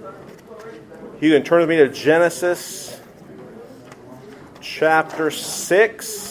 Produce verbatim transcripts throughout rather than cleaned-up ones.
You can turn with me to Genesis chapter six.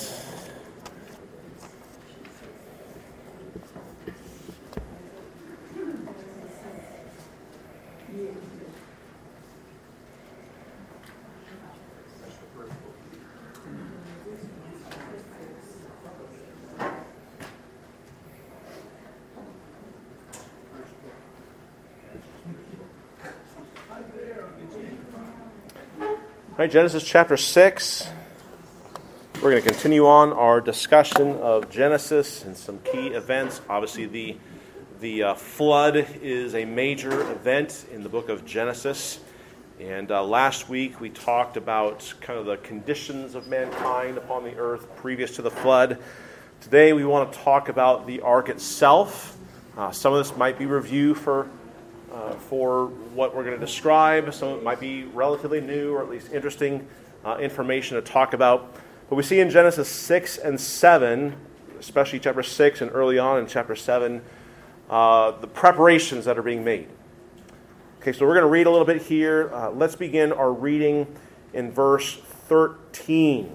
All right, Genesis chapter six. We're going to continue on our discussion of Genesis and some key events. Obviously, the the uh, flood is a major event in the book of Genesis. And uh, last week we talked about kind of the conditions of mankind upon the earth previous to the flood. Today we want to talk about the ark itself. Uh, some of this might be review for Uh, for what we're going to describe. Some of it might be relatively new or at least interesting uh, information to talk about. But we see in Genesis six and seven, especially chapter six and early on in chapter seven, uh, the preparations that are being made. Okay, so we're going to read a little bit here. Uh, let's begin our reading in verse thirteen.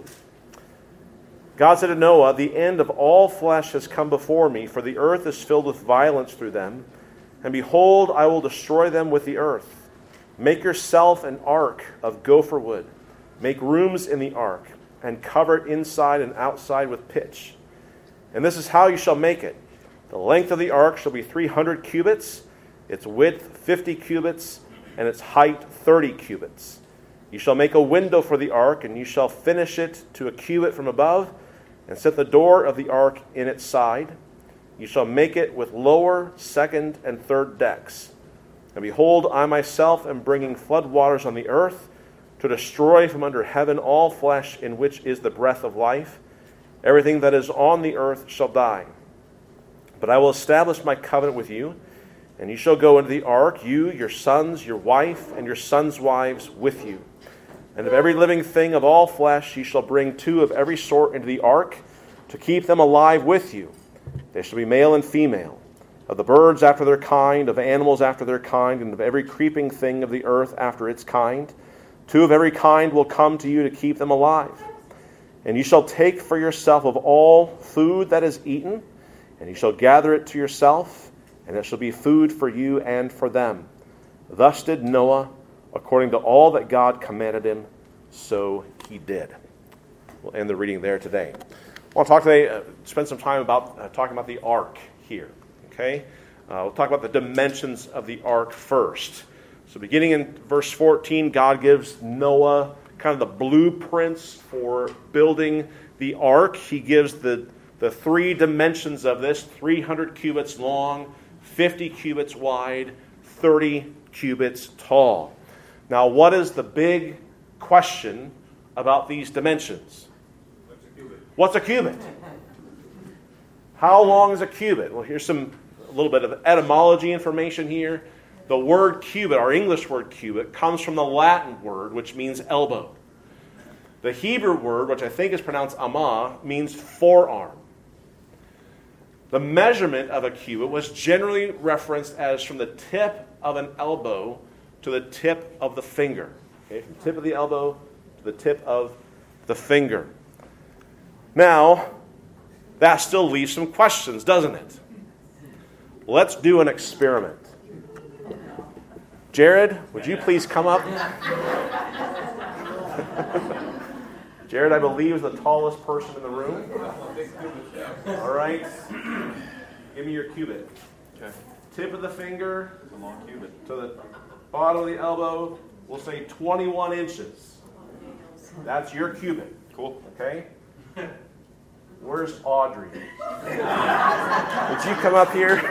God said to Noah, "The end of all flesh has come before me, for the earth is filled with violence through them. And behold, I will destroy them with the earth. Make yourself an ark of gopher wood. Make rooms in the ark, and cover it inside and outside with pitch. And this is how you shall make it. The length of the ark shall be three hundred cubits, its width fifty cubits, and its height thirty cubits. You shall make a window for the ark, and you shall finish it to a cubit from above, and set the door of the ark in its side. You shall make it with lower, second, and third decks. And behold, I myself am bringing flood waters on the earth to destroy from under heaven all flesh in which is the breath of life. Everything that is on the earth shall die. But I will establish my covenant with you, and you shall go into the ark, you, your sons, your wife, and your sons' wives with you. And of every living thing of all flesh you shall bring two of every sort into the ark, to keep them alive with you. They shall be male and female, of the birds after their kind, of animals after their kind, and of every creeping thing of the earth after its kind. Two of every kind will come to you to keep them alive. And you shall take for yourself of all food that is eaten, and you shall gather it to yourself, and it shall be food for you and for them. Thus did Noah, according to all that God commanded him, so he did." We'll end the reading there today. I want to talk today, uh, spend some time about uh, talking about the ark here. Okay, uh, we'll talk about the dimensions of the ark first. So, beginning in verse fourteen, God gives Noah kind of the blueprints for building the ark. He gives the the three dimensions of this: three hundred cubits long, fifty cubits wide, thirty cubits tall. Now, what is the big question about these dimensions? What's a cubit? How long is a cubit? Well, here's some a little bit of etymology information here. The word cubit, our English word cubit, comes from the Latin word, which means elbow. The Hebrew word, which I think is pronounced amah, means forearm. The measurement of a cubit was generally referenced as from the tip of an elbow to the tip of the finger. Okay, from the tip of the elbow to the tip of the finger. Now, that still leaves some questions, doesn't it? Let's do an experiment. Jared, would you please come up? Jared, I believe, is the tallest person in the room. All right. Give me your cubit. Okay. Tip of the finger It's a long cubit. to the bottom of the elbow, we'll say twenty-one inches. That's your cubit. Cool. Okay? Where's Audrey? Would you come up here?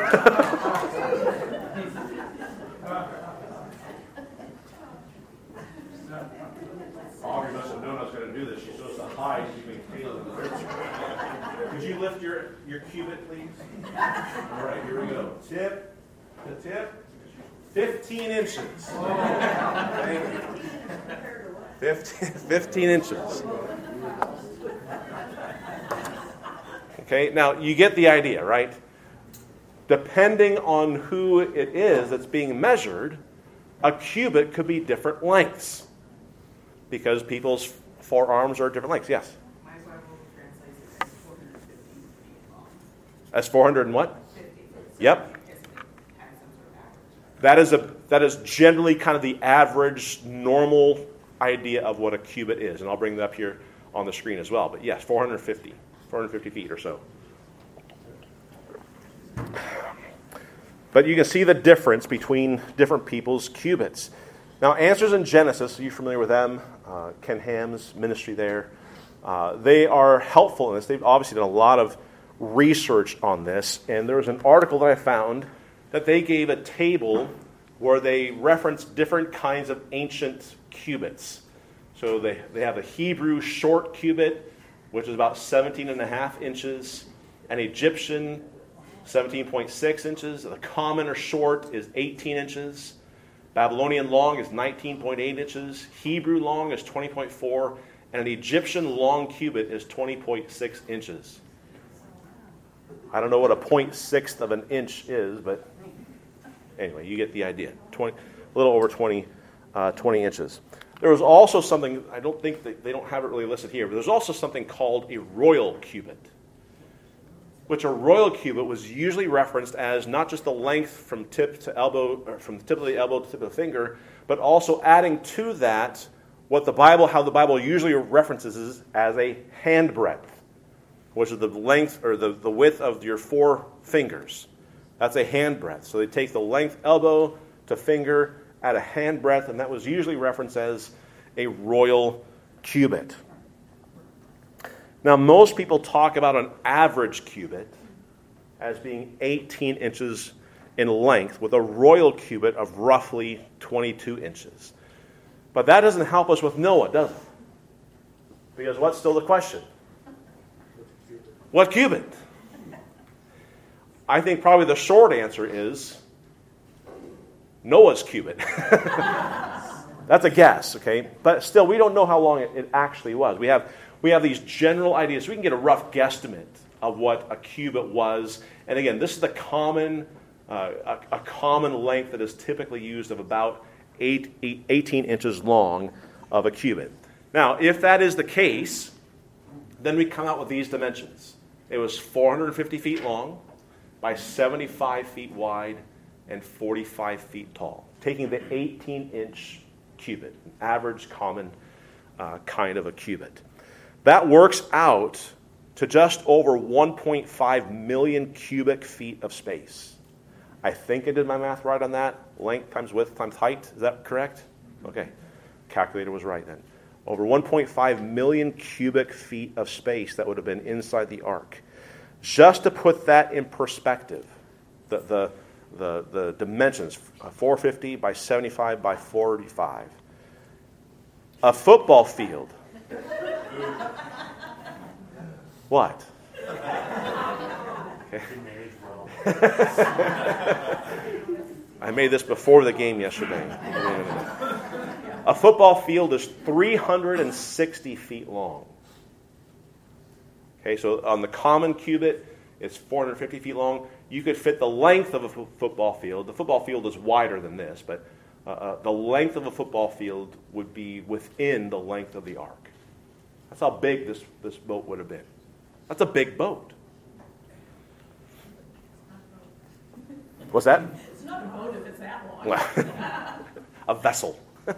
Audrey must have known I was going to do this. She's supposed to hide keeping Caleb in the picture. Could you lift your, your cubit, please? All right, here we go. Tip to tip. fifteen inches. Okay. fifteen, fifteen inches. Okay, now you get the idea, right? Depending on who it is that's being measured, a cubit could be different lengths because people's forearms are different lengths. Yes? My Bible translates it as four hundred fifty feet long. As four hundred and what? fifty. Yep. That is a that is generally kind of the average, normal idea of what a cubit is. And I'll bring that up here on the screen as well. But yes, four hundred fifty. four hundred fifty feet or so. But you can see the difference between different people's cubits. Now, Answers in Genesis, are you familiar with them? Uh, Ken Ham's ministry there. Uh, they are helpful in this. They've obviously done a lot of research on this. And there was an article that I found that they gave a table where they referenced different kinds of ancient cubits. So they, they have a Hebrew short cubit, which is about seventeen and a half inches, an Egyptian seventeen point six inches, the common or short is eighteen inches, Babylonian long is nineteen point eight inches, Hebrew long is twenty point four, and an Egyptian long cubit is twenty point six inches. I don't know what a point-sixth of an inch is, but anyway, you get the idea. twenty, a little over twenty, uh, twenty inches. There was also something, I don't think that they don't have it really listed here, but there's also something called a royal cubit, which a royal cubit was usually referenced as not just the length from tip to elbow, or from the tip of the elbow to the tip of the finger, but also adding to that what the Bible, how the Bible usually references is as a hand breadth, which is the length or the, the width of your four fingers. That's a hand breadth. So they take the length elbow to finger at a hand breadth, and that was usually referenced as a royal cubit. Now, most people talk about an average cubit as being eighteen inches in length, with a royal cubit of roughly twenty-two inches. But that doesn't help us with Noah, does it? Because what's still the question? What cubit? I think probably the short answer is Noah's cubit. That's a guess, okay? But still, we don't know how long it, it actually was. We have we have these general ideas. So we can get a rough guesstimate of what a cubit was. And again, this is the common uh, a, a common length that is typically used of about eight, eight, eighteen inches long of a cubit. Now, if that is the case, then we come out with these dimensions. It was four hundred fifty feet long by seventy-five feet wide and forty-five feet tall, taking the eighteen-inch cubit, an average common uh, kind of a cubit. That works out to just over one point five million cubic feet of space. I think I did my math right on that. Length times width times height. Is that correct? Okay. Calculator was right then. Over one point five million cubic feet of space that would have been inside the ark. Just to put that in perspective, the the the, the dimensions, four hundred fifty by seventy-five by forty-five. A football field. What? Okay. I made this before the game yesterday. A football field is three hundred sixty feet long. Okay, so on the common cubit, it's four hundred fifty feet long. You could fit the length of a f- football field. The football field is wider than this, but uh, uh, the length of a football field would be within the length of the ark. That's how big this, this boat would have been. That's a big boat. What's that? It's not a boat if it's that long. Well, a vessel.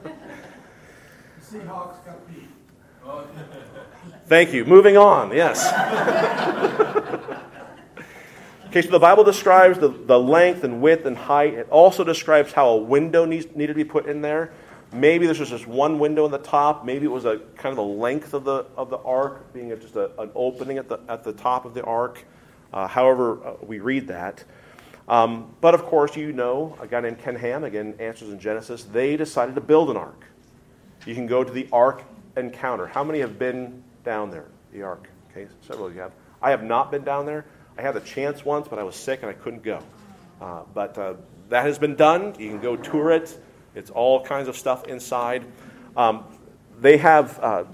Seahawks got beat. Thank you. Moving on. Yes. Okay, so the Bible describes the, the length and width and height. It also describes how a window needs needed to be put in there. Maybe this was just one window in the top. Maybe it was a kind of the length of the of the ark, being a, just a, an opening at the at the top of the ark. Uh, however, uh, we read that. Um, but of course, you know, a guy named Ken Ham, again, Answers in Genesis, they decided to build an ark. You can go to the Ark Encounter. How many have been down there, the ark? Okay, several of you have. I have not been down there. I had the chance once, but I was sick and I couldn't go. Uh, but uh, that has been done. You can go tour it. It's all kinds of stuff inside. Um, they have uh,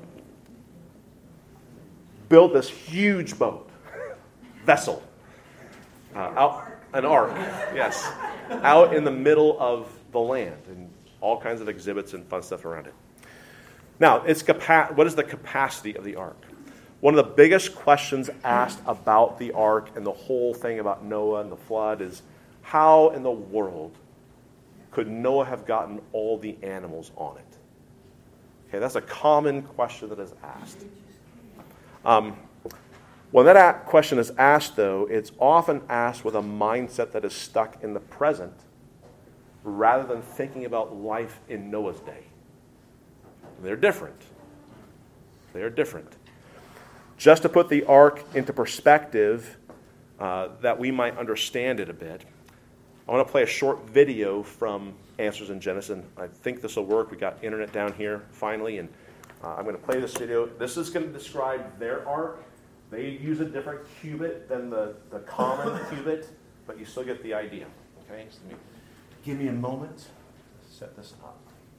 built this huge boat, vessel, uh, out an ark, yes, out in the middle of the land. And all kinds of exhibits and fun stuff around it. Now, its capa- what is the capacity of the ark? One of the biggest questions asked about the ark and the whole thing about Noah and the flood is, how in the world could Noah have gotten all the animals on it? Okay, that's a common question that is asked. Um, when that question is asked, though, it's often asked with a mindset that is stuck in the present rather than thinking about life in Noah's day. They're different. They're different. Just to put the ark into perspective, uh, that we might understand it a bit, I want to play a short video from Answers in Genesis, and I think this will work. We got internet down here finally, and uh, I'm going to play this video. This is going to describe their ark. They use a different cubit than the, the common cubit, but you still get the idea. Okay, so let me, give me a moment to set this up.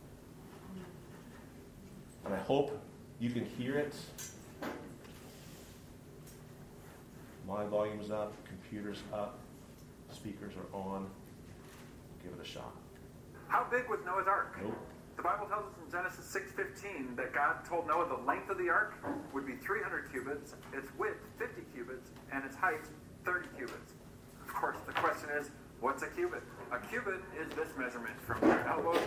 And I hope you can hear it. My volume's up, computer's up, speakers are on. Give it a shot. How big was Noah's Ark? Nope. The Bible tells us in Genesis six fifteen that God told Noah the length of the ark would be three hundred cubits, its width fifty cubits, and its height thirty cubits. Of course, the question is, what's a cubit? A cubit is this measurement from your elbow.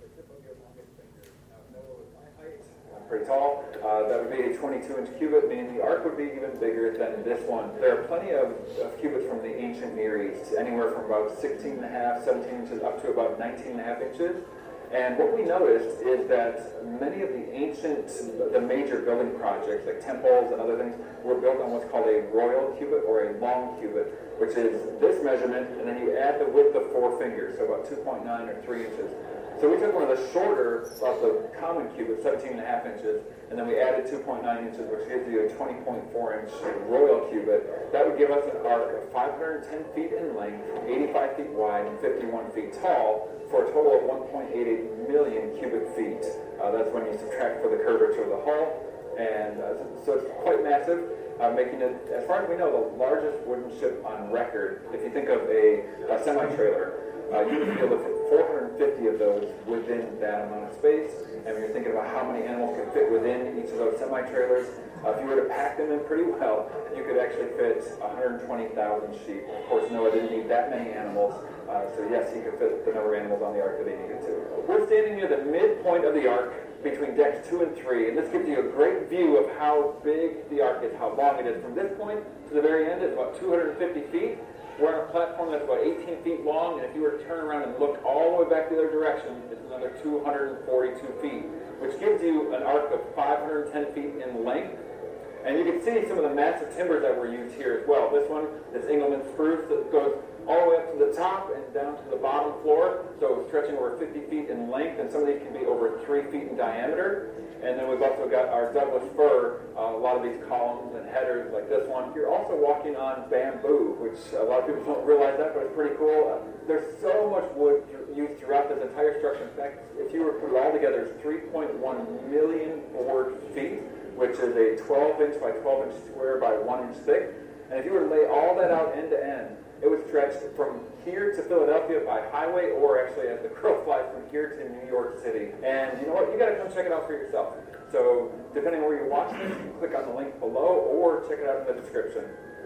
Pretty tall. Uh, that would be a twenty-two inch cubit, meaning the ark would be even bigger than this one. There are plenty of, of cubits from the ancient Near East, anywhere from about sixteen and a half, seventeen inches up to about nineteen and a half inches. And what we noticed is that many of the ancient, the major building projects, like temples and other things, were built on what's called a royal cubit or a long cubit, which is this measurement, and then you add the width of four fingers, so about two point nine or three inches. So we took one of the shorter of the common cubits, seventeen and a half inches, and then we added two point nine inches, which gives you a twenty point four inch royal cubit. That would give us an ark of five hundred ten feet in length, eighty-five feet wide, and fifty-one feet tall, for a total of one point eight eight million cubic feet. Uh, that's when you subtract for the curvature of the hull. And uh, so it's quite massive, uh, making it, as far as we know, the largest wooden ship on record. If you think of a, a semi-trailer, Uh, you would be able to fit four hundred fifty of those within that amount of space. And when you're thinking about how many animals can fit within each of those semi-trailers, uh, if you were to pack them in pretty well, you could actually fit one hundred twenty thousand sheep. Of course, Noah didn't need that many animals, uh, so yes, he could fit the number of animals on the ark that he needed to. We're standing near the midpoint of the ark between decks two and three, and this gives you a great view of how big the ark is, how long it is. From this point to the very end is about two hundred fifty feet. We're on a platform that's about eighteen feet long, and if you were to turn around and look all the way back the other direction, it's another two hundred forty-two feet, which gives you an arc of five hundred ten feet in length. And you can see some of the massive timbers that were used here as well. This one is Engelmann spruce that goes all the way up to the top and down to the bottom floor, so stretching over fifty feet in length, and some of these can be over three feet in diameter. And then we've also got our Douglas fir, uh, a lot of these columns and headers like this one. You're also walking on bamboo, which a lot of people don't realize that, but it's pretty cool. Uh, there's so much wood used throughout this entire structure. In fact, if you were to put it all together, it's three point one million board feet, which is a twelve inch by twelve inch square by one inch thick. And if you were to lay all that out end to end, it would stretch from here to Philadelphia by highway, or actually as the crow flies from here to New York City. And you know what? You got to come check it out for yourself. So depending on where you're watching this, you can click on the link below or check it out in the description.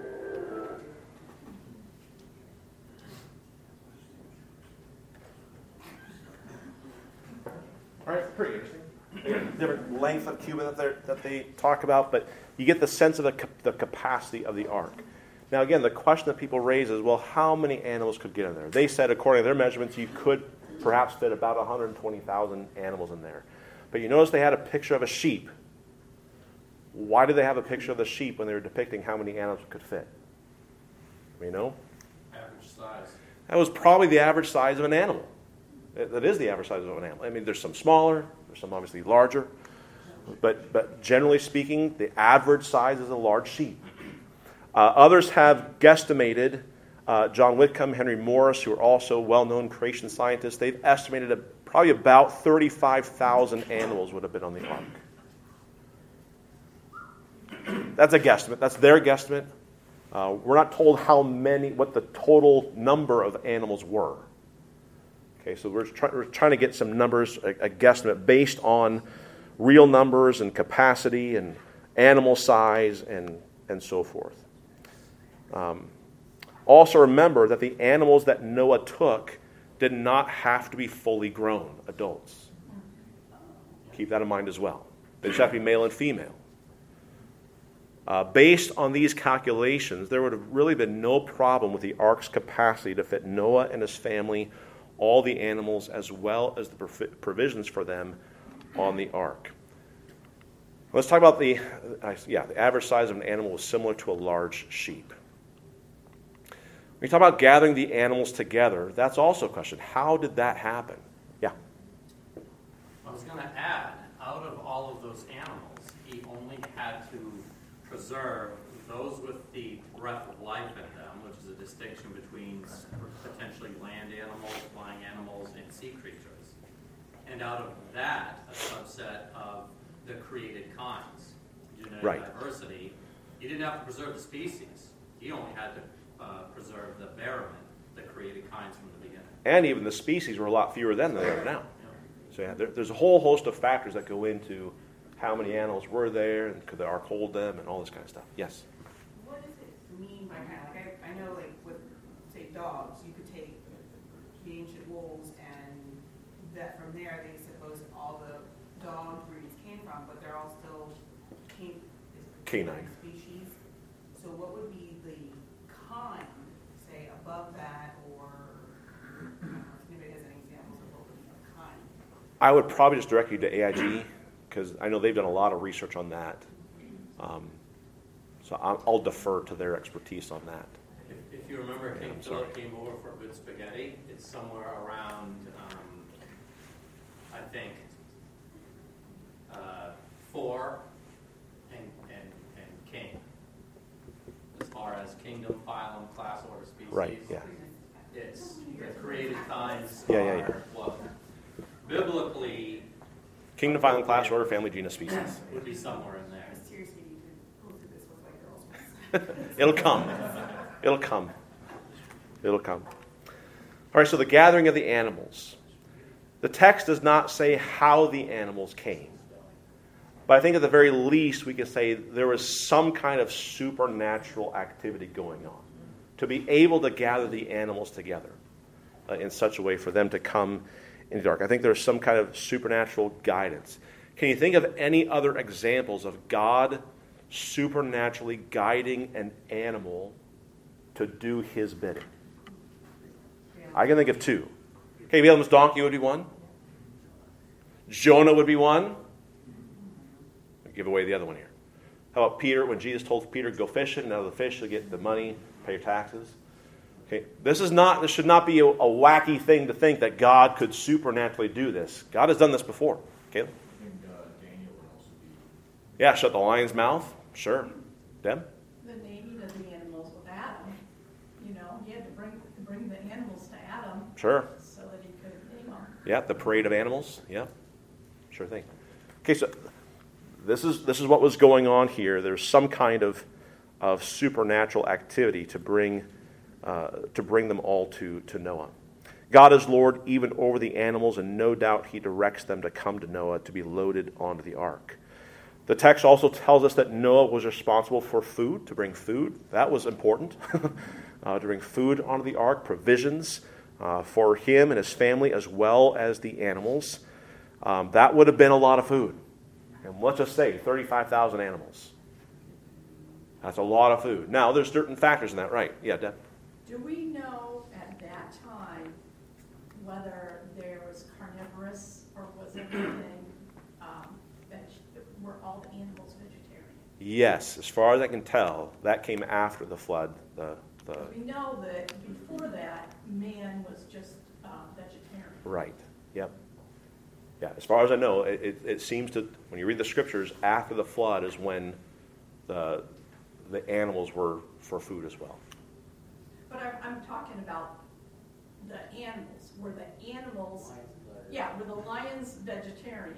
All right, pretty interesting. Different length of cubit that, that they talk about, but you get the sense of the, cap- the capacity of the ark. Now, again, the question that people raise is, well, how many animals could get in there? They said, according to their measurements, you could perhaps fit about one hundred twenty thousand animals in there. But you notice they had a picture of a sheep. Why did they have a picture of the sheep when they were depicting how many animals could fit? You know? Average size. That was probably the average size of an animal. That is the average size of an animal. I mean, there's some smaller, there's some obviously larger. But, but generally speaking, the average size is a large sheep. Uh, others have guesstimated, uh, John Whitcomb, Henry Morris, who are also well-known creation scientists, they've estimated a, probably about thirty-five thousand animals would have been on the ark. That's a guesstimate. That's their guesstimate. Uh, we're not told how many, what the total number of animals were. Okay, so we're, try, we're trying to get some numbers, a, a guesstimate based on real numbers and capacity and animal size and, and so forth. Um, also remember that the animals that Noah took did not have to be fully grown adults. Keep that in mind as well. They just have to be male and female. Uh, based on these calculations, there would have really been no problem with the ark's capacity to fit Noah and his family, all the animals, as well as the provisions for them on the ark. Let's talk about the, uh, yeah, the average size of an animal was similar to a large sheep. When you talk about gathering the animals together, that's also a question. How did that happen? Yeah. I was going to add, out of all of those animals, he only had to preserve those with the breath of life in them, which is a distinction between potentially land animals, flying animals, and sea creatures. And out of that, a subset of the created kinds, genetic right. diversity. He didn't have to preserve the species. He only had to uh, preserve the barament, the created kinds from the beginning. And even the species were a lot fewer then than they are now. So yeah, there, there's a whole host of factors that go into how many animals were there, and could the ark hold them, and all this kind of stuff. Yes? What does it mean by kind of, like, I, I know, like, with, say, dogs, you could take the ancient wolves, and that from there, they suppose all the dog breeds came from, but they're all still can, canine species. So what would be the kind, say, above that, or I don't know if anybody has any examples of what would be a kind? I would probably just direct you to A I G, because I know they've done a lot of research on that. Um, so I'll, I'll defer to their expertise on that. If, if you remember, Yeah, King I'm sorry. Philip came over for good spaghetti. It's somewhere around, um, I think, uh, four and, and, and king. As far as kingdom, phylum, class, order, species. Right, yeah. It's the created kinds Yeah, are, yeah, yeah. well, biblically, Kingdom, phylum, class, order, family, genus, species. would be somewhere in there. Seriously, you could go through this with like girls. It'll come. It'll come. It'll come. All right, so the gathering of the animals. The text does not say how the animals came. But I think at the very least we can say there was some kind of supernatural activity going on to be able to gather the animals together uh, in such a way for them to come in the dark. I think there's some kind of supernatural guidance. Can you think of any other examples of God supernaturally guiding an animal to do his bidding? I can think of two. Okay, Balaam's donkey would be one. Jonah would be one. I'll give away the other one here. How about Peter, when Jesus told Peter, go fishing, and out of the fish you'll get the money, pay your taxes. Okay, this is not. This should not be a, a wacky thing to think that God could supernaturally do this. God has done this before. Caleb? And uh, Daniel would also be. Yeah, shut the lion's mouth. Sure. Deb? The naming of the animals with Adam. You know, he had to bring bring the animals to Adam. Sure. So that he could name them. Yeah, the parade of animals. Yeah, sure thing. Okay, so this is this is what was going on here. There's some kind of of supernatural activity to bring uh, to bring them all to to Noah. God is Lord even over the animals, and no doubt He directs them to come to Noah to be loaded onto the ark. The text also tells us that Noah was responsible for food, to bring food. That was important, uh, to bring food onto the ark, provisions uh, for him and his family, as well as the animals. Um, that would have been a lot of food. And let's just say thirty-five thousand animals. That's a lot of food. Now, there's certain factors in that, right? Yeah, Deb? Do we know at that time whether there was carnivorous or was everything, um, veg- were all the animals vegetarian? Yes, as far as I can tell, that came after the flood. The, the We know that before that, man was just uh, vegetarian. Right, yep. Yeah, as far as I know, it, it, it seems to, when you read the scriptures, after the flood is when the the animals were for food as well. But I'm, I'm talking about the animals. Were the animals, yeah, were the lions vegetarian?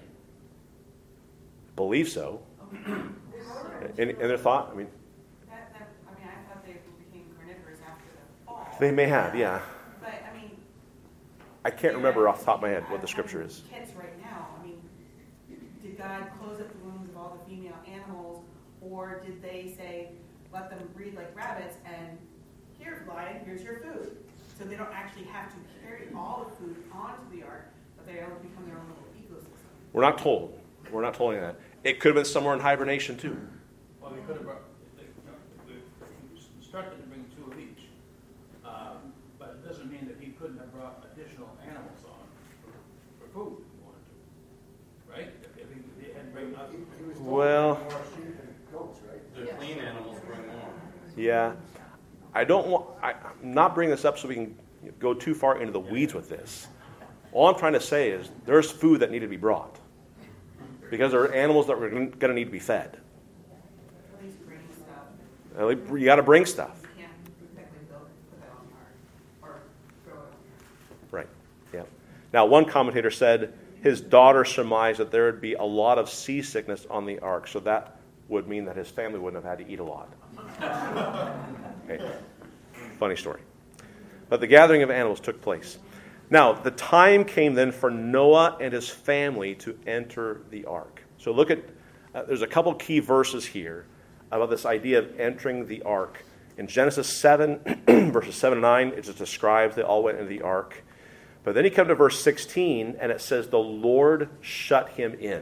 Believe so. Okay. Any, any other thought? I mean, That, that, I mean, I thought they became carnivorous after the fall. they may have, yeah. But, I mean, I can't remember off the top of my head what the scripture is. Kids right now, I mean, did God close up the wombs of all the female animals, or did they say, let them breed like rabbits, and here, lion, here's your food? So they don't actually have to carry all the food onto the ark, but they all become their own little ecosystem. We're not told. We're not told any of that. It could have been somewhere in hibernation too. Well, they could have brought, they, they, they instructed to bring two of each. Um, but it doesn't mean that he couldn't have brought additional animals on for, for food if he wanted to. Right? If, if he, he had to bring up. Well, The clean animals bring more. yeah. I don't want, I, I'm not bringing this up so we can go too far into the weeds with this. All I'm trying to say is there's food that needed to be brought. Because there are animals that were going to need to be fed. At least bring stuff. At least you got to bring stuff. You can't exactly build, put that on the ark, or throw it. Right. Yeah. Now, one commentator said his daughter surmised that there would be a lot of seasickness on the ark, so that would mean that his family wouldn't have had to eat a lot. Okay. Funny story. But the gathering of animals took place. Now, the time came then for Noah and his family to enter the ark. So look at, uh, there's a couple key verses here about this idea of entering the ark. In Genesis seven, verses seven and nine, it just describes they all went into the ark. But then you come to verse sixteen, and it says, the Lord shut him in.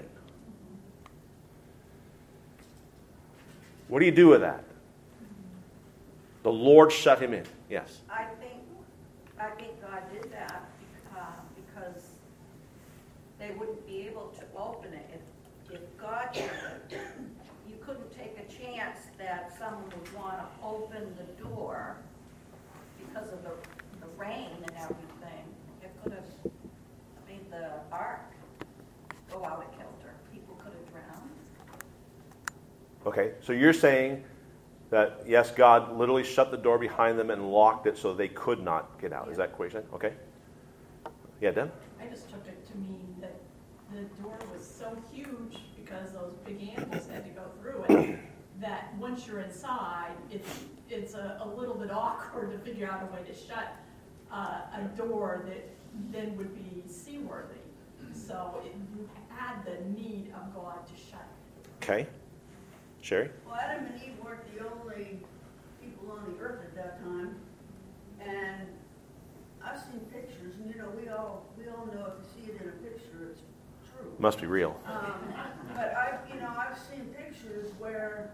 What do you do with that? The Lord shut him in. Yes. I think, I think God did that uh, because they wouldn't be able to open it. If, if God did it, you couldn't take a chance that someone would want to open the door because of the, the rain and everything. It could have made the ark go out of kilter. People could have drowned. Okay, so you're saying that, yes, God literally shut the door behind them and locked it so they could not get out. Is that what you're saying? Okay. Yeah, Deb? I just took it to mean that the door was so huge because those big animals had to go through it, that once you're inside, it's it's a, a little bit awkward to figure out a way to shut uh, a door that then would be seaworthy. So it, you had the need of God to shut it. Okay. Sherry? Well, Adam and Eve weren't the only people on the earth at that time, and I've seen pictures, and you know, we all we all know if you see it in a picture, it's true. Must be real. Um, but I've you know I've seen pictures where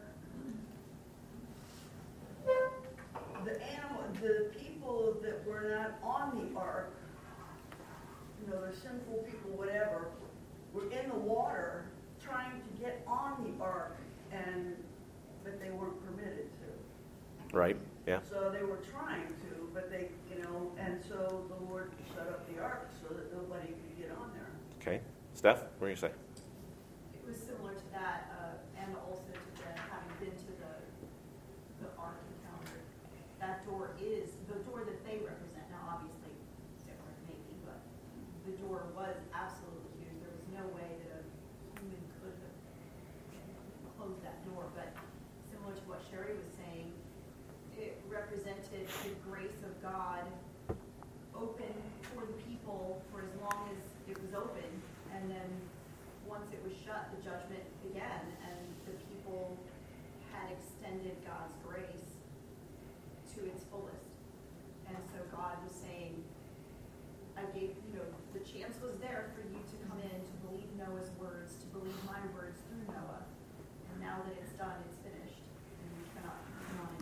the animal, the people that were not on the ark, you know, the sinful people, whatever, were in the water trying to get on the ark. And but they weren't permitted to. Right, yeah. So they were trying to, but they, you know, and so the Lord shut up the ark so that nobody could get on there. Okay. Steph, what do you say? It was similar to that, uh, and also to the, having been to the the ark encounter. That door is, the door that they represent, now obviously different maybe, but the door was absolutely huge. There was no way that a human could have close that door, but similar to what Sherry was saying, it represented the grace of God open for the people for as long as it was open, and then once it was shut, the judgment began, and the people had extended God's grace to its fullest. And so God was saying, I gave, you know, the chance was there for you to come in, to believe Noah's words, to believe my words through Noah. Now that it's done, it's finished, and you cannot come on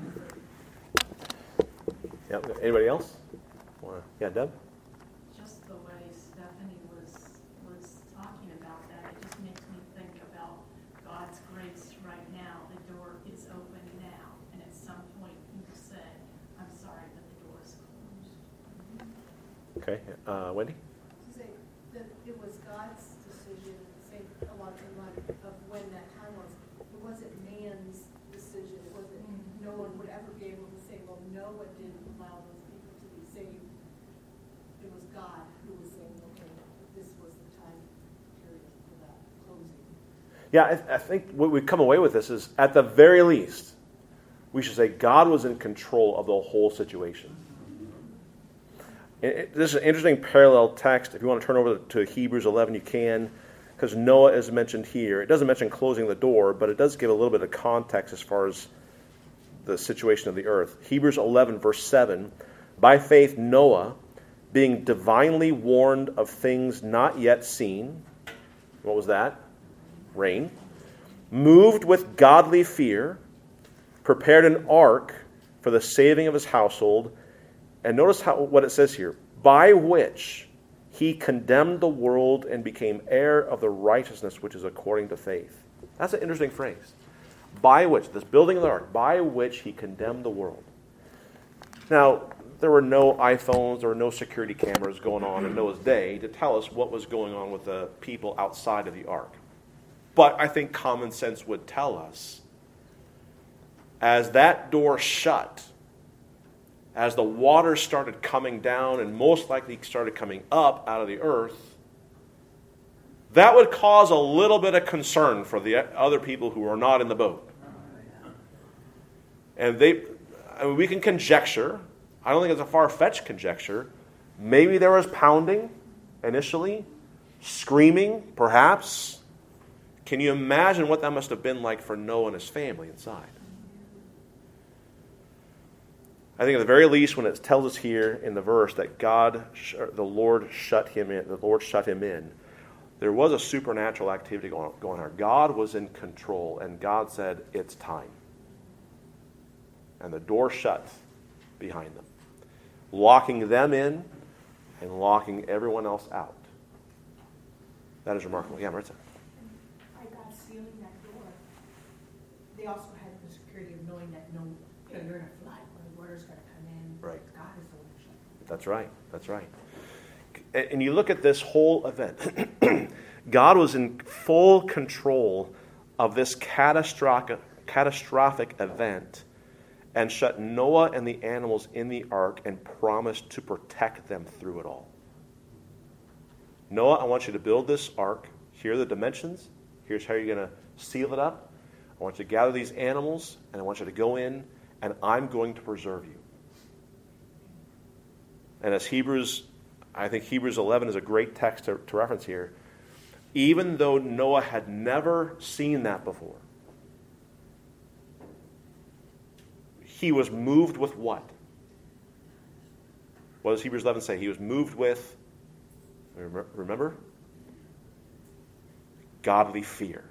and say. Yeah. Anybody else? Wanna, yeah, Deb? Just the way Stephanie was was talking about that, it just makes me think about God's grace right now. The door is open now, and at some point you said, I'm sorry, but the door is closed. Okay. Uh, Wendy? To say that it was God's decision, say a lot of of when that time was. It wasn't man's decision. It wasn't. Mm-hmm. No one would ever be able to say, "Well, Noah didn't allow those people to be saved." It was God who was saying, "Okay, this was the time period for that closing." Yeah, I, I think what we come away with this is, at the very least, we should say God was in control of the whole situation. It, it, this is an interesting parallel text. If you want to turn over to Hebrews eleven, you can, because Noah is mentioned here. It doesn't mention closing the door, but it does give a little bit of context as far as the situation of the earth. Hebrews eleven, verse seven, by faith Noah, being divinely warned of things not yet seen, what was that? Rain. Moved with godly fear, prepared an ark for the saving of his household. And notice how what it says here. By which he condemned the world and became heir of the righteousness which is according to faith. That's an interesting phrase. By which, this building of the ark, by which he condemned the world. Now, there were no iPhones, there were no security cameras going on in Noah's day to tell us what was going on with the people outside of the ark. But I think common sense would tell us, as that door shut, as the water started coming down and most likely started coming up out of the earth, that would cause a little bit of concern for the other people who are not in the boat. And they, I mean, we can conjecture, I don't think it's a far-fetched conjecture, maybe there was pounding initially, screaming perhaps. Can you imagine what that must have been like for Noah and his family inside? I think at the very least, when it tells us here in the verse that God, the Lord shut him in, the Lord shut him in, there was a supernatural activity going on, on. God was in control, and God said, it's time. And the door shut behind them, locking them in and locking everyone else out. That is remarkable. Yeah, Maritza. By God sealing that door, they also had the security of knowing that no, you know, you're in a flood, or the water's going to come in. Right. God is the one who shut it. That's right. That's right. And you look at this whole event. God was in full control of this catastrophic, catastrophic event and shut Noah and the animals in the ark and promised to protect them through it all. Noah, I want you to build this ark. Here are the dimensions. Here's how you're going to seal it up. I want you to gather these animals, and I want you to go in, and I'm going to preserve you. And as Hebrews, I think Hebrews eleven is a great text to, to reference here. Even though Noah had never seen that before, he was moved with what? What does Hebrews eleven say? He was moved with, remember? Godly fear.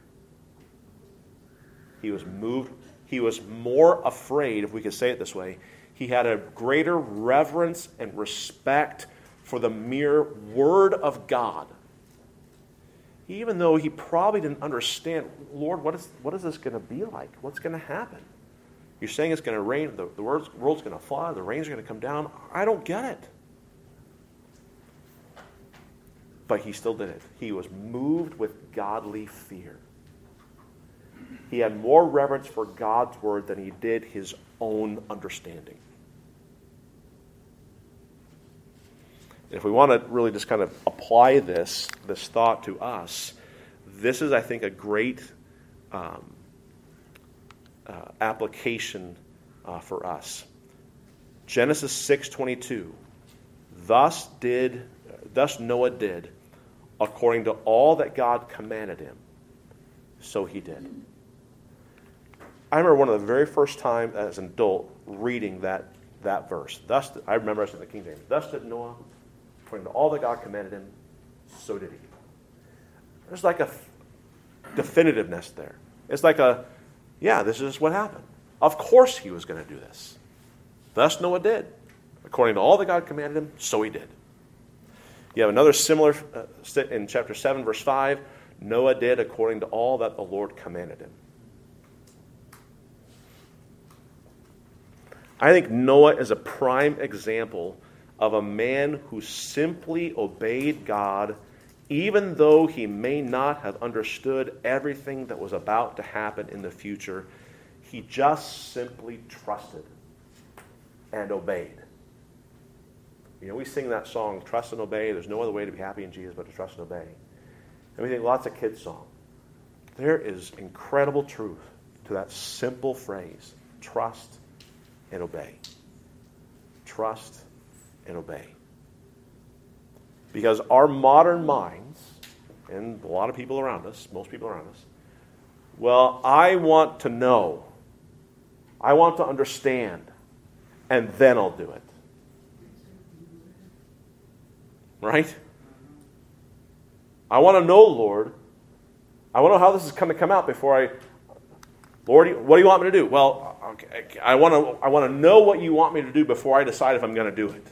He was moved, he was more afraid, if we could say it this way. He had a greater reverence and respect for the mere word of God. Even though he probably didn't understand, Lord, what is what is this going to be like? What's going to happen? You're saying it's going to rain, the, the world's, world's going to flood, the rain's going to come down. I don't get it. But he still did it. He was moved with godly fear. He had more reverence for God's word than he did his own understanding. If we want to really just kind of apply this, this thought to us, this is, I think, a great um, uh, application uh, for us. Genesis six twenty-two. Thus did, thus Noah did, according to all that God commanded him, so he did. I remember one of the very first time as an adult reading that that verse. Thus, I remember us in the King James. Thus did Noah, according to all that God commanded him, so did he. There's like a definitiveness there. It's like a, yeah, this is what happened. Of course he was going to do this. Thus Noah did. According to all that God commanded him, so he did. You have another similar, uh, in chapter seven, verse five, Noah did according to all that the Lord commanded him. I think Noah is a prime example of a man who simply obeyed God, even though he may not have understood everything that was about to happen in the future. He just simply trusted and obeyed. You know, we sing that song, trust and obey. There's no other way to be happy in Jesus but to trust and obey. And we think lots of kids' songs. There is incredible truth to that simple phrase, trust and obey. Trust and obey. Because our modern minds, and a lot of people around us, most people around us, well, I want to know. I want to understand. And then I'll do it. Right? I want to know, Lord. I want to know how this is going to come out before I... Lord, what do you want me to do? Well, okay, I want to I want to know what you want me to do before I decide if I'm going to do it.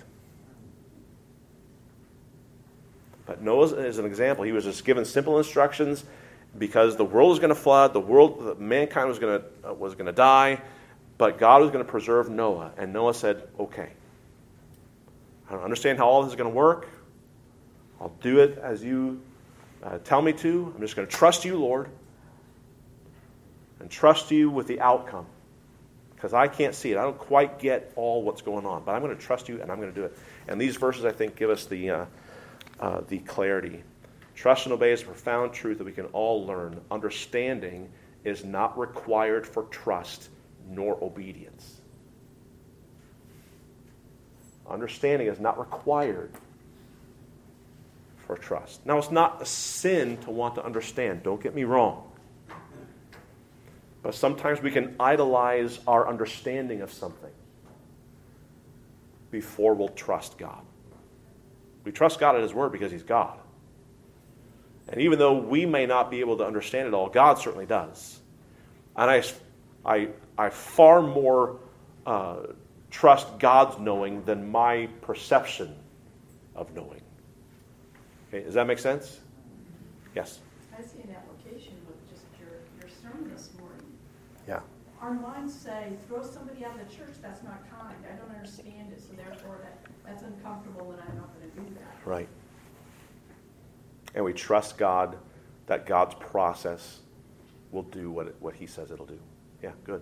But Noah is an example. He was just given simple instructions because the world was going to flood, the world, mankind was going to uh, was going to die, but God was going to preserve Noah. And Noah said, "Okay, I don't understand how all this is going to work. I'll do it as you uh, tell me to. I'm just going to trust you, Lord." And trust you with the outcome. Because I can't see it. I don't quite get all what's going on. But I'm going to trust you and I'm going to do it. And these verses, I think, give us the, uh, uh, the clarity. Trust and obey is a profound truth that we can all learn. Understanding is not required for trust nor obedience. Understanding is not required for trust. Now, it's not a sin to want to understand. Don't get me wrong. But sometimes we can idolize our understanding of something before we'll trust God. We trust God at His Word because He's God. And even though we may not be able to understand it all, God certainly does. And I, I, I far more uh, trust God's knowing than my perception of knowing. Okay, does that make sense? Yes? I see an application with just your, your sermon this morning. Yeah. Our minds say, throw somebody out of the church, that's not kind. I don't understand it, so therefore that, that's uncomfortable and I'm not going to do that. Right. And we trust God that God's process will do what it, what He says it'll do. Yeah, good.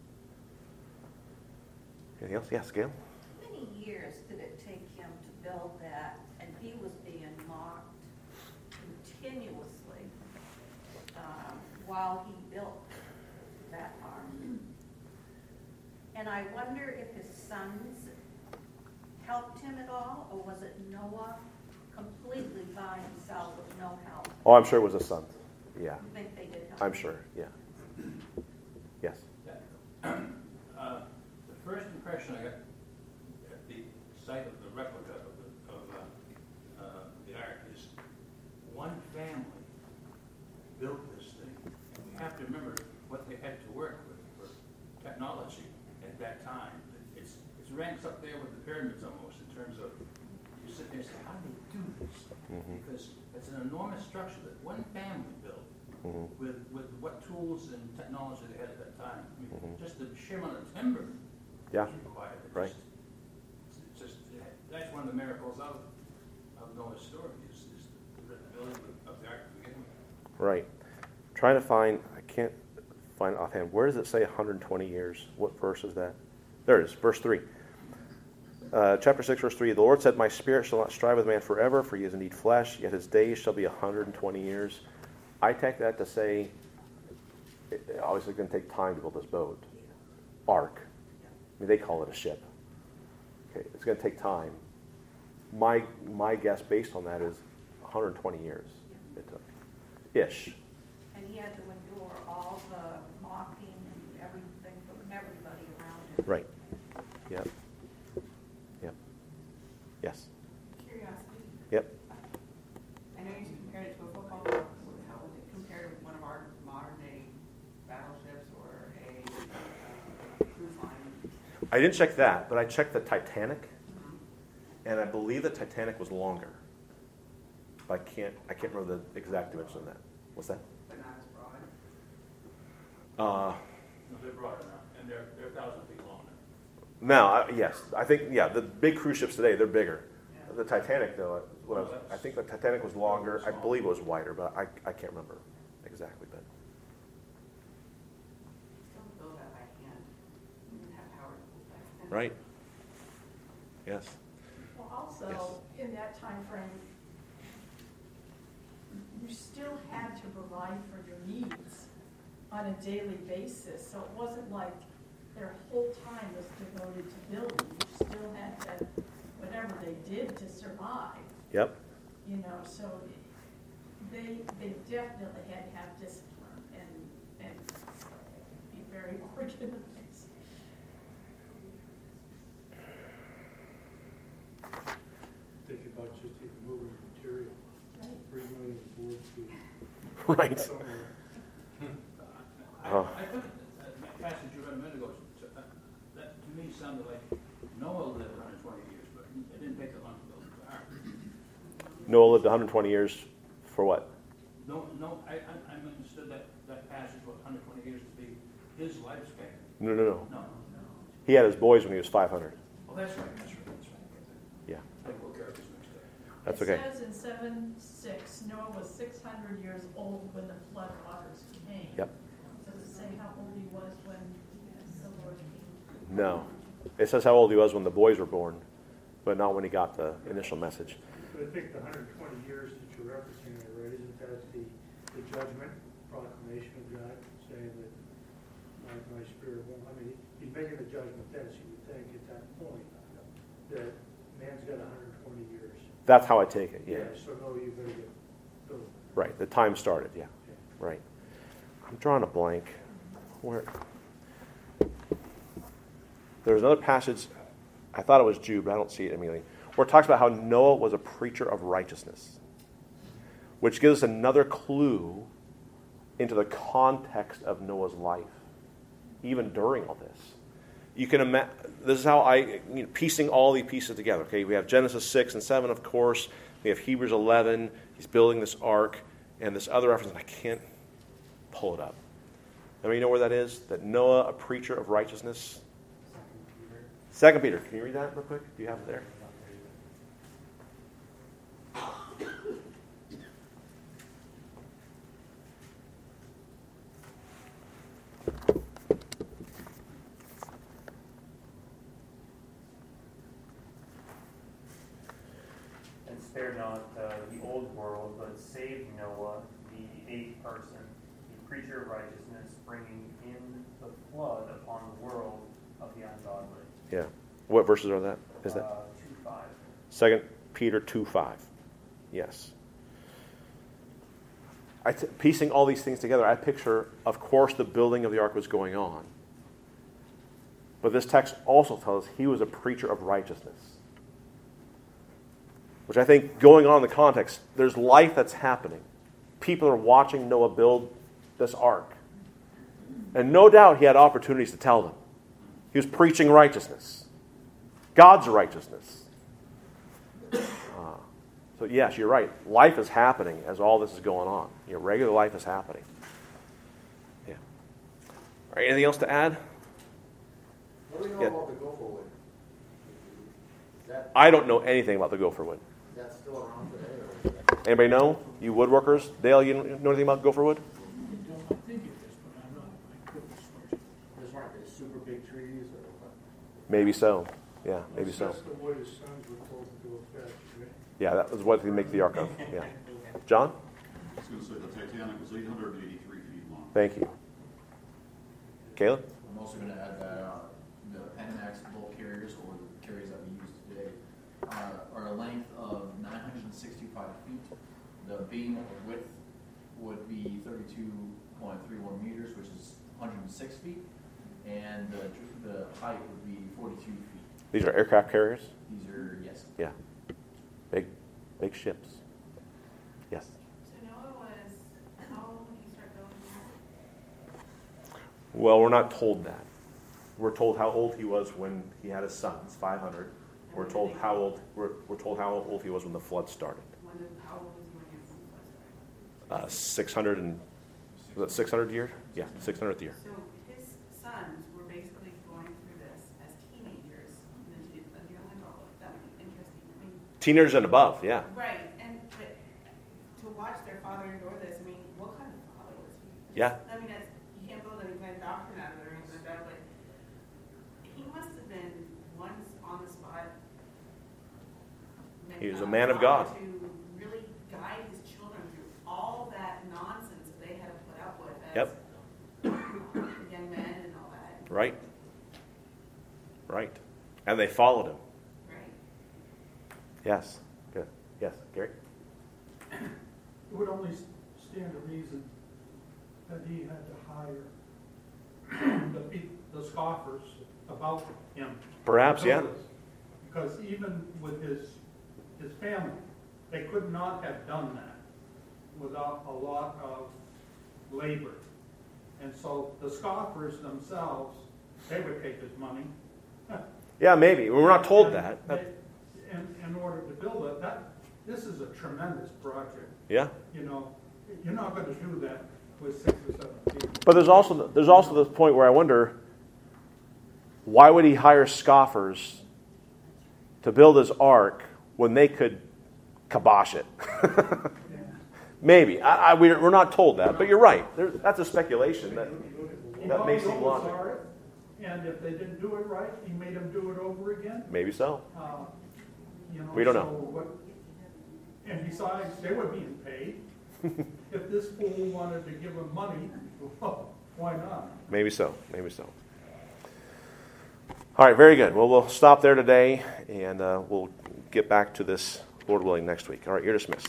Anything else? Yes, Gail? How many years did it take him to build that? And he was being mocked continuously um, while he built that ark. And I wonder if his sons helped him at all, or was it Noah completely by himself with no help? Oh, I'm sure it was a son. Yeah. You think they did help? I'm sure, yeah. Yes. Uh, the first impression I got at the sight of the replica of, the, of uh, uh, the ark is one family built this thing. And we have to remember what they had to work with for technology at that time. It's, it ranks up there with the pyramids almost in terms of, you sit there and say, how do they do this? Mm-hmm. Because it's an enormous structure that one family built. Mm-hmm. With, with what tools and technology they had at that time. I mean, mm-hmm. Just the sheer amount of timber yeah. required. It right. Just, it's just, that's one of the miracles of, of Noah's story, is, is the building of the ark to begin with. Right. I'm trying to find, I can't find it offhand. Where does it say one hundred twenty years? What verse is that? There it is, verse three. Uh, chapter six, verse three. The Lord said, my spirit shall not strive with man forever, for he is indeed flesh, yet his days shall be one hundred twenty years. I take that to say, it, it obviously going to take time to build this boat. Ark. I mean, they call it a ship. Okay, it's going to take time. My my guess, based on that, is one hundred twenty years it took, ish. And he had to endure all the mocking and everything from everybody around him. Right. Yep. Yep. Yes. Curiosity. Yep. I know you compared it to a football field. How would it compare with one of our modern day battleships or a uh, cruise line? I didn't check that, but I checked the Titanic, mm-hmm. and I believe the Titanic was longer. But I can't. I can't remember the exact dimension of that. What's that? But not as Uh, broad. No, they're broader now, and they're they're a thousand feet long now. now, I, yes, I think yeah, the big cruise ships today they're bigger. Yeah. The Titanic, though, what I, was, I think the Titanic was longer. I believe it was wider, but I I can't remember exactly. But Still build that by hand. You would have power to move that. right. Yes. Well, also, Yes. in that time frame, you still had to provide for your needs on a daily basis. So it wasn't like their whole time was devoted to building. You still had to, whatever they did to survive. Yep. you know, so they, they definitely had to have discipline and, and be very organized. Think about just even moving material, three million board feet. Right. Somewhere. I, Oh. I think that that passage you read a minute ago, so that, that to me sounded like Noah lived one hundred twenty years, but it didn't take that long to build the ark. Noah lived one hundred twenty years for what? No, no, I, I, I understood that, that passage was one hundred twenty years to be his lifespan. No, no, no. No. He had his boys when he was five hundred. Oh, that's right, that's right, that's right. Yeah. I will characters mixed up. That's okay. It says in seven six, Noah was six hundred years old when the flood waters came. Yep. Does it say how old he was when the Lord came? No. It says how old he was when the boys were born, but not when he got the initial message. But I think the one hundred twenty years that you're referencing there, right, isn't that the, the judgment proclamation of God saying that my, my spirit won't, I mean, he's making the judgment then, so you would think at that point that man's got one hundred twenty years. That's how I take it, yeah. So no, you better get built. Right, the time started, yeah. Right. I'm drawing a blank. Where? There's another passage, I thought it was Jude, but I don't see it immediately, where it talks about how Noah was a preacher of righteousness, which gives us another clue into the context of Noah's life, even during all this. You can imagine, this is how I, you know, piecing all these pieces together, okay? We have Genesis six and seven, of course. We have Hebrews eleven. He's building this ark, and this other reference, and I can't pull it up. I mean, you know where that is? That Noah, a preacher of righteousness. Second Peter. Can you read that real quick? Do you have it there? And spare not uh, the old world, but save Noah, the eighth person, the preacher of righteousness, bringing in the flood upon the world of the ungodly. Yeah. What verses are that? Is that? Uh, two five. Second Peter two five. Yes. I t- piecing all these things together, I picture, of course, the building of the ark was going on. But this text also tells us he was a preacher of righteousness. Which I think, going on in the context, there's life that's happening. People are watching Noah build this ark. And no doubt he had opportunities to tell them. He was preaching righteousness. God's righteousness. Uh, so yes, you're right. Life is happening as all this is going on. Your regular life is happening. Yeah. All right, anything else to add? What do we know Yeah. about the gopher wood? Is that, I don't know anything about the gopher wood. is that still around today? Or? Anybody know? You woodworkers? Dale, you know anything about gopher wood? I don't think it is, but I'm not, I couldn't swear. Those aren't they super big trees or what? Maybe so. Yeah, maybe so. That's the wood his sons were told to go fetch, right? Yeah, that was what they make the ark of. Yeah. John? I was going to say the Titanic was eight hundred eighty-three feet long. Thank you. Caleb? I'm also going to add that uh, the Panamax bulk carriers, or the carriers that we use today, uh, are a length of nine hundred sixty-five feet. The beam width would be thirty-two point three one meters, which is one hundred six feet, and the, the height would be forty-two feet. These are aircraft carriers? These are, yes. Yeah. Big, big ships. Yes. So Noah was, how old when he started building that? Well, we're not told that. We're told how old he was when he had his sons, five hundred. We're told how old we're, we're told how old he was when the flood started. When did, how old was he when his flood started? Uh, six hundred and was that six hundredth year? Yeah, six hundredth year. So his sons were basically going through this as teenagers, and then to the young adult. That would be interesting. I mean, Teenagers and above, yeah. right, and but to watch their father endure this, I mean, what kind of father was he? Yeah. I mean, that's, you can't build any kind of doctrine out of it or anything like that, but he must have been once on the spot. He was a man of God. To really guide his children through all that nonsense that they had to put up with as Yep. young men and all that. Right. Right. And they followed him. Right. Yes. Good. Yes. Gary? it would only stand to reason that he had to hire the, pe- the scoffers about him. Perhaps, to yeah. build this. Because even with his, his family, they could not have done that without a lot of labor. And so the scoffers themselves, they would take his money. Yeah, maybe. We're not told And that. they- In, in order to build it, that, this is a tremendous project. Yeah. You know, you're not gonna do that with six or seven people. But there's also there's also the point where I wonder, why would he hire scoffers to build his ark when they could kibosh it? Maybe. I, I, we're we're not told that, but you're right. There, that's a speculation. That He that bought may seem those logical. are it, and if they didn't do it right, he made them do it over again. Maybe so. Uh, you know, We don't so know. what- And besides, they were being paid. If this fool wanted to give them money, well, why not? Maybe so. Maybe so. All right, very good. Well, we'll stop there today, and uh, we'll get back to this, Lord willing, next week. All right, you're dismissed.